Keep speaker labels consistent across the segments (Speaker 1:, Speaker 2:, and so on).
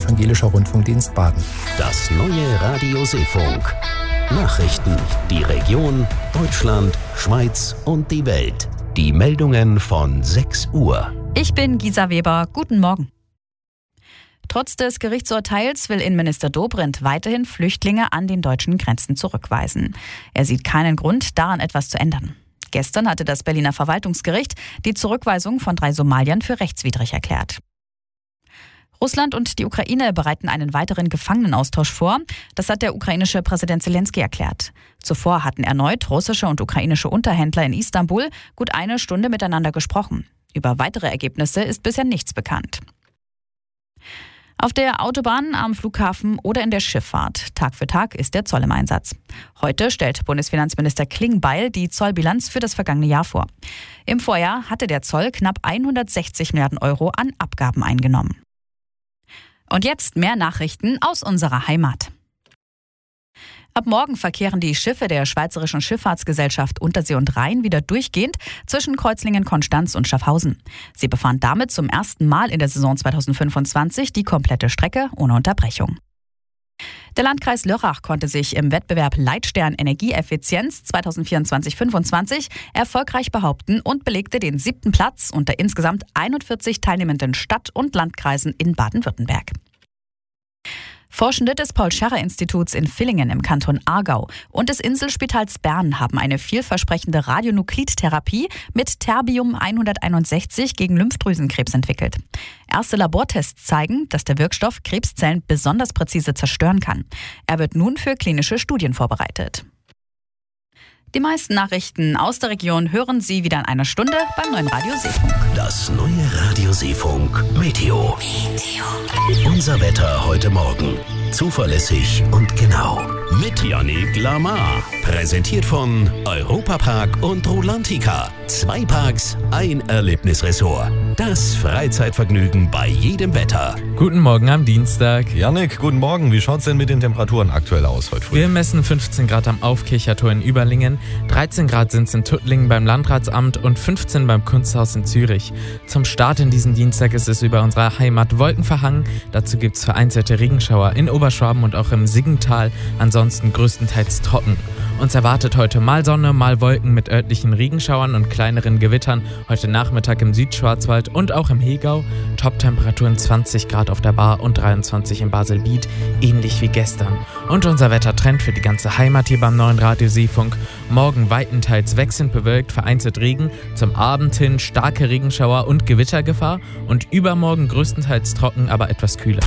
Speaker 1: Evangelischer Rundfunkdienst Baden.
Speaker 2: Das neue Radio Seefunk. Nachrichten, die Region, Deutschland, Schweiz und die Welt. Die Meldungen von 6 Uhr.
Speaker 3: Ich bin Gisa Weber. Guten Morgen. Trotz des Gerichtsurteils will Innenminister Dobrindt weiterhin Flüchtlinge an den deutschen Grenzen zurückweisen. Er sieht keinen Grund, daran etwas zu ändern. Gestern hatte das Berliner Verwaltungsgericht die Zurückweisung von 3 Somaliern für rechtswidrig erklärt. Russland und die Ukraine bereiten einen weiteren Gefangenenaustausch vor. Das hat der ukrainische Präsident Zelensky erklärt. Zuvor hatten erneut russische und ukrainische Unterhändler in Istanbul gut 1 Stunde miteinander gesprochen. Über weitere Ergebnisse ist bisher nichts bekannt. Auf der Autobahn, am Flughafen oder in der Schifffahrt. Tag für Tag ist der Zoll im Einsatz. Heute stellt Bundesfinanzminister Klingbeil die Zollbilanz für das vergangene Jahr vor. Im Vorjahr hatte der Zoll knapp 160 Milliarden Euro an Abgaben eingenommen. Und jetzt mehr Nachrichten aus unserer Heimat. Ab morgen verkehren die Schiffe der Schweizerischen Schifffahrtsgesellschaft Untersee und Rhein wieder durchgehend zwischen Kreuzlingen, Konstanz und Schaffhausen. Sie befahren damit zum ersten Mal in der Saison 2025 die komplette Strecke ohne Unterbrechung. Der Landkreis Lörrach konnte sich im Wettbewerb Leitstern Energieeffizienz 2024-25 erfolgreich behaupten und belegte den 7. Platz unter insgesamt 41 teilnehmenden Stadt- und Landkreisen in Baden-Württemberg. Forschende des Paul-Scherrer-Instituts in Villingen im Kanton Aargau und des Inselspitals Bern haben eine vielversprechende Radionuklidtherapie mit Terbium 161 gegen Lymphdrüsenkrebs entwickelt. Erste Labortests zeigen, dass der Wirkstoff Krebszellen besonders präzise zerstören kann. Er wird nun für klinische Studien vorbereitet. Die meisten Nachrichten aus der Region hören Sie wieder in einer Stunde beim neuen Radio Seefunk.
Speaker 2: Das neue Radio Seefunk Meteo. Unser Wetter heute Morgen. Zuverlässig und genau. Mit Yannick Lamar. Präsentiert von Europapark und Rulantica. 2 Parks, ein Erlebnisressort. Das Freizeitvergnügen bei jedem Wetter.
Speaker 4: Guten Morgen am Dienstag.
Speaker 5: Yannick, guten Morgen. Wie schaut's denn mit den Temperaturen aktuell aus heute früh?
Speaker 4: Wir messen 15 Grad am Aufkirchertor in Überlingen, 13 Grad sind es in Tuttlingen beim Landratsamt und 15 beim Kunsthaus in Zürich. Zum Start in diesen Dienstag ist es über unserer Heimat wolkenverhangen. Dazu gibt's vereinzelte Regenschauer in Oberschwaben und auch im Siggental. Ansonsten größtenteils trocken. Uns erwartet heute mal Sonne, mal Wolken mit örtlichen Regenschauern und kleineren Gewittern. Heute Nachmittag im Südschwarzwald und auch im Hegau. Top-Temperaturen 20 Grad auf der Bar und 23 in Baselbiet, ähnlich wie gestern. Und unser Wettertrend für die ganze Heimat hier beim neuen Radio Seefunk. Morgen weitenteils wechselnd bewölkt, vereinzelt Regen. Zum Abend hin starke Regenschauer und Gewittergefahr. Und übermorgen größtenteils trocken, aber etwas kühler.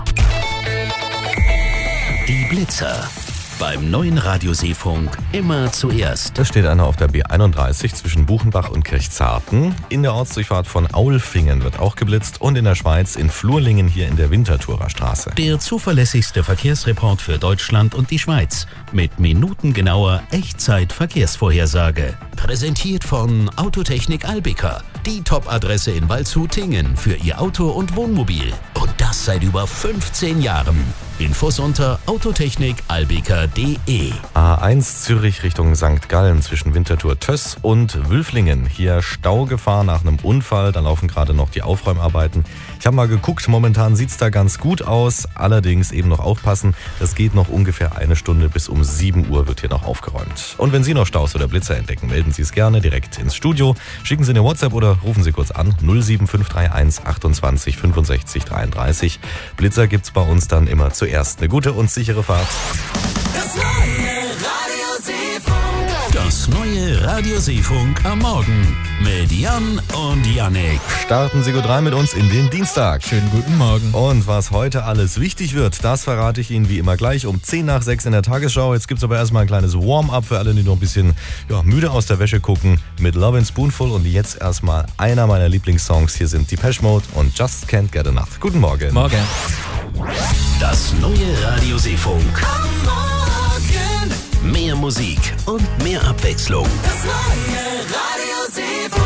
Speaker 2: Die Blitzer. Beim neuen Radio Seefunk immer zuerst.
Speaker 5: Da steht einer auf der B31 zwischen Buchenbach und Kirchzarten. In der Ortsdurchfahrt von Aulfingen wird auch geblitzt und in der Schweiz in Flurlingen hier in der Winterthurer Straße.
Speaker 2: Der zuverlässigste Verkehrsreport für Deutschland und die Schweiz. Mit minutengenauer Echtzeit-Verkehrsvorhersage. Präsentiert von Autotechnik Albica. Die Top-Adresse in Waldshut-Tingen für Ihr Auto und Wohnmobil. Und das seit über 15 Jahren. Infos unter autotechnikalbica.de.
Speaker 5: A1 Zürich Richtung St. Gallen zwischen Winterthur-Töss und Wülflingen. Hier Staugefahr nach einem Unfall. Da laufen gerade noch die Aufräumarbeiten. Ich habe mal geguckt, momentan sieht es da ganz gut aus. Allerdings eben noch aufpassen, das geht noch ungefähr 1 Stunde, bis um 7 Uhr wird hier noch aufgeräumt. Und wenn Sie noch Staus oder Blitzer entdecken, melden Sie es gerne direkt ins Studio. Schicken Sie eine WhatsApp oder rufen Sie kurz an 07531 28 65 33. Blitzer gibt's bei uns dann immer zuerst. Eine gute und sichere Fahrt.
Speaker 2: Das neue Radio Seefunk. Das neue Radio Seefunk am Morgen mit Jan und Yannick.
Speaker 5: Starten Sie gut rein mit uns in den Dienstag.
Speaker 4: Schönen guten Morgen.
Speaker 5: Und was heute alles wichtig wird, das verrate ich Ihnen wie immer gleich um 10 nach 6 in der Tagesschau. Jetzt gibt's aber erstmal ein kleines Warm-up für alle, die noch ein bisschen müde aus der Wäsche gucken mit Love in Spoonful. Und jetzt erstmal einer meiner Lieblingssongs. Hier sind Depeche Mode und Just Can't Get Enough. Guten Morgen.
Speaker 4: Morgen.
Speaker 2: Das neue Radio Seefunk. Am Morgen. Mehr Musik und mehr Abwechslung. Das neue Radio Seefunk.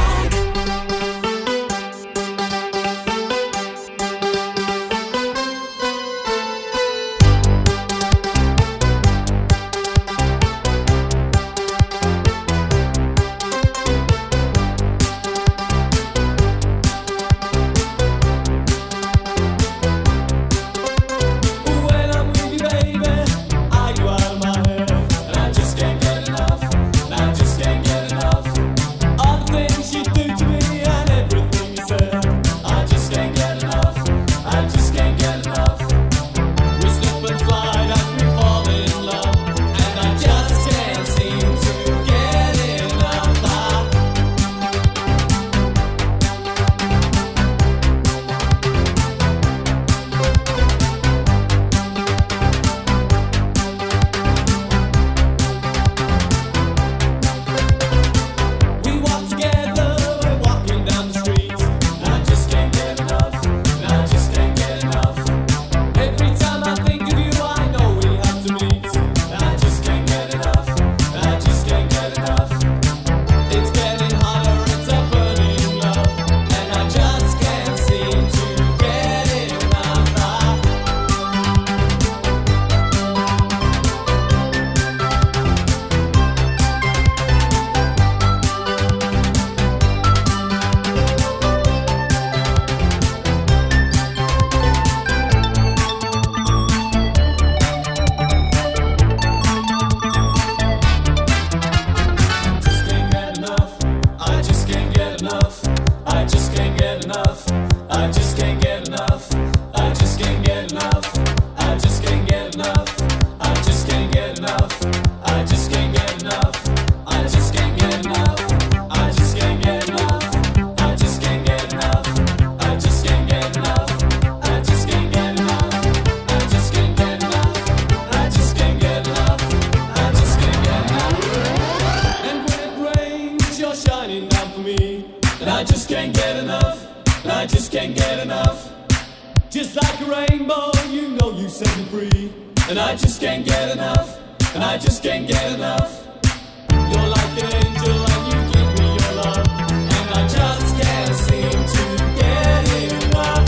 Speaker 1: can't get enough. Just like a rainbow, you know you set me free. And I just can't get enough. And I just can't get enough. You're like an angel and you give me your love. And I just can't seem to get enough.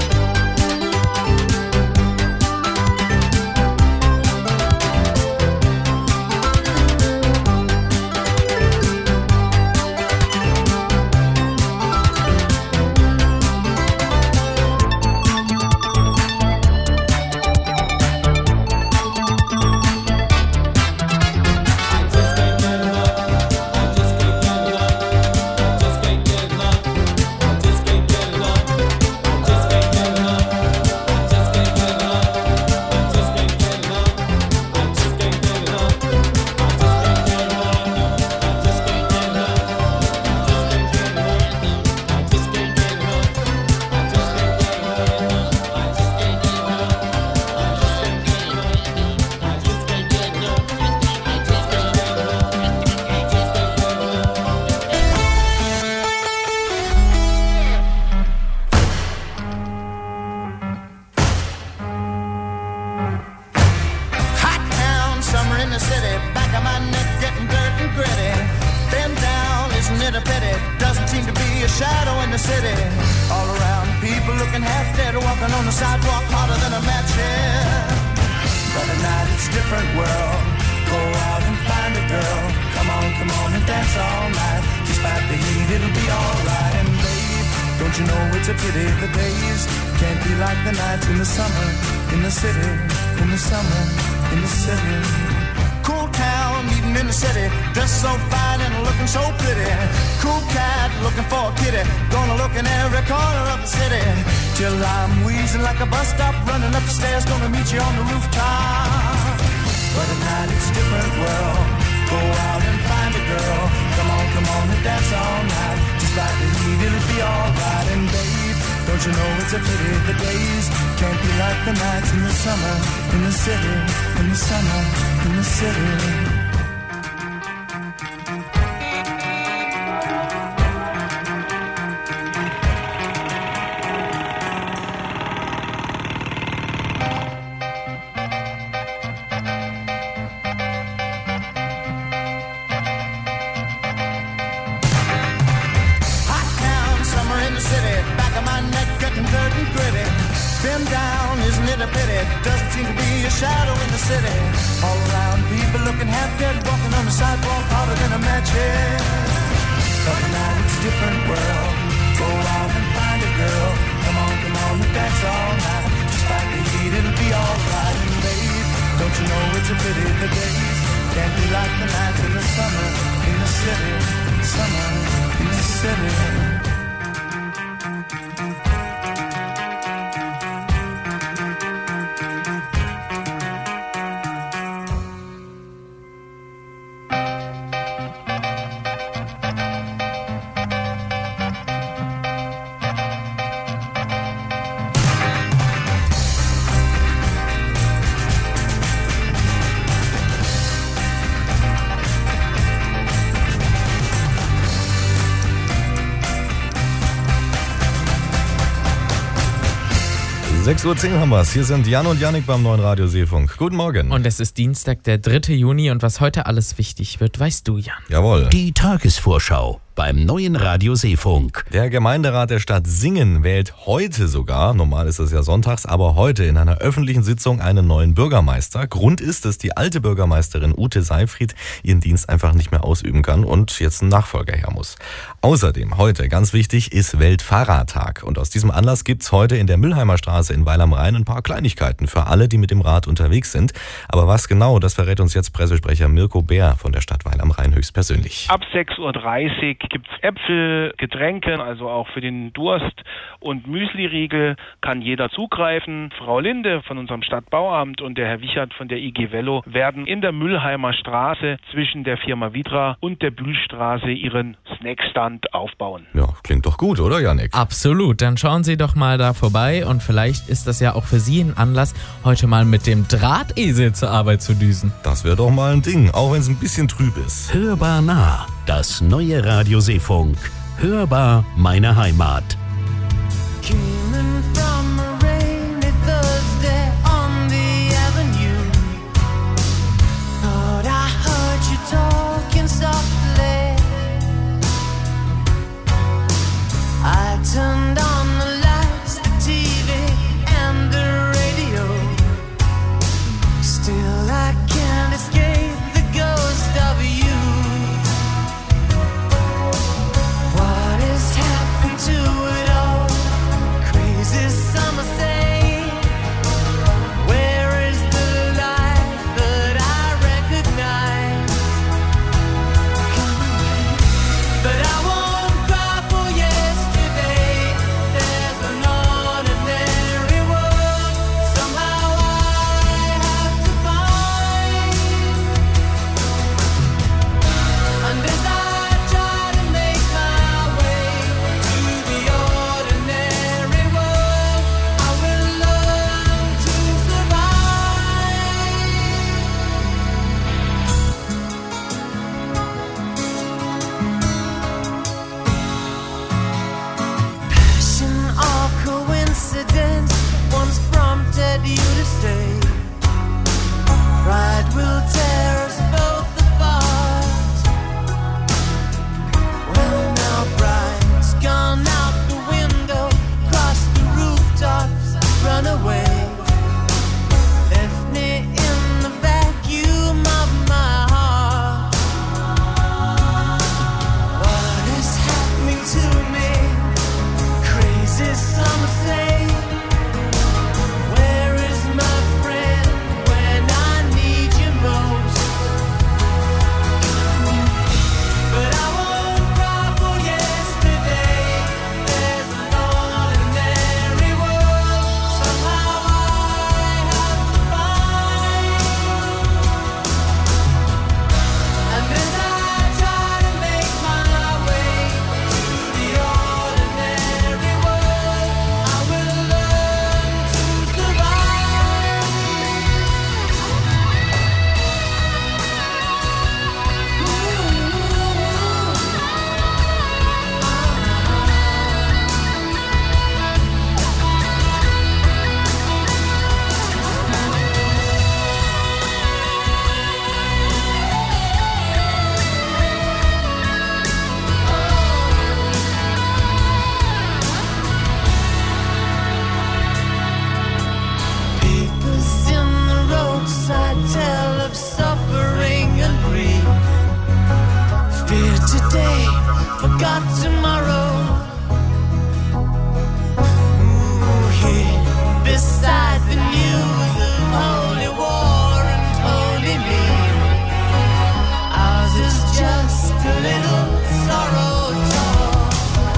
Speaker 5: Uhr haben wir's. Hier sind Jan und Jannik beim neuen Radio Seefunk. Guten Morgen.
Speaker 4: Und es ist Dienstag, der 3. Juni und was heute alles wichtig wird, weißt du, Jan.
Speaker 5: Jawohl.
Speaker 2: Die Tagesvorschau beim neuen Radio Seefunk.
Speaker 5: Der Gemeinderat der Stadt Singen wählt heute sogar, normal ist es ja sonntags, aber heute in einer öffentlichen Sitzung einen neuen Bürgermeister. Grund ist, dass die alte Bürgermeisterin Ute Seifried ihren Dienst einfach nicht mehr ausüben kann und jetzt ein Nachfolger her muss. Außerdem heute, ganz wichtig, ist Weltfahrradtag. Und aus diesem Anlass gibt's heute in der Mülheimer Straße in Weil am Rhein ein paar Kleinigkeiten für alle, die mit dem Rad unterwegs sind. Aber was genau, das verrät uns jetzt Pressesprecher Mirko Bär von der Stadt Weil am Rhein höchstpersönlich.
Speaker 6: Ab 6.30 Uhr gibt es Äpfel, Getränke, also auch für den Durst und Müsliriegel kann jeder zugreifen. Frau Linde von unserem Stadtbauamt und der Herr Wichert von der IG Vello werden in der Mülheimer Straße zwischen der Firma Vidra und der Bühlstraße ihren Snackstand aufbauen.
Speaker 5: Ja, klingt doch gut, oder Jannik?
Speaker 4: Absolut, dann schauen Sie doch mal da vorbei und vielleicht ist das ja auch für Sie ein Anlass, heute mal mit dem Drahtesel zur Arbeit zu düsen.
Speaker 5: Das wäre doch mal ein Ding, auch wenn es ein bisschen trüb ist.
Speaker 2: Hörbar nah, das neue Radio Seefunk. Hörbar meine Heimat.
Speaker 7: Came in from a rainy Thursday on the avenue. Thought I heard you talking softly. I turned on the lights, the TV and the radio. Still I can't escape the ghost of you. What has happened to it all? Crazy summer say, where is the light that I recognize? But I won't cry for yesterday. There's an ordinary world somehow I have to find. And as I try to make my way to the ordinary world, I will learn to survive. Passion or coincidence once prompted you to say, pride will tear us both apart. Well, now pride's gone out the window, crossed the rooftops, run away. Left me in the vacuum of my heart. What is happening to me? Crazy some say. Where is my friend when I need you most? But I won't cry for yesterday. There's an ordinary world somehow I have to find. And as I try to make my way to the ordinary world, I will learn to survive. Papers in the roadside tell of suffering and grief. Fear today, forgot tomorrow.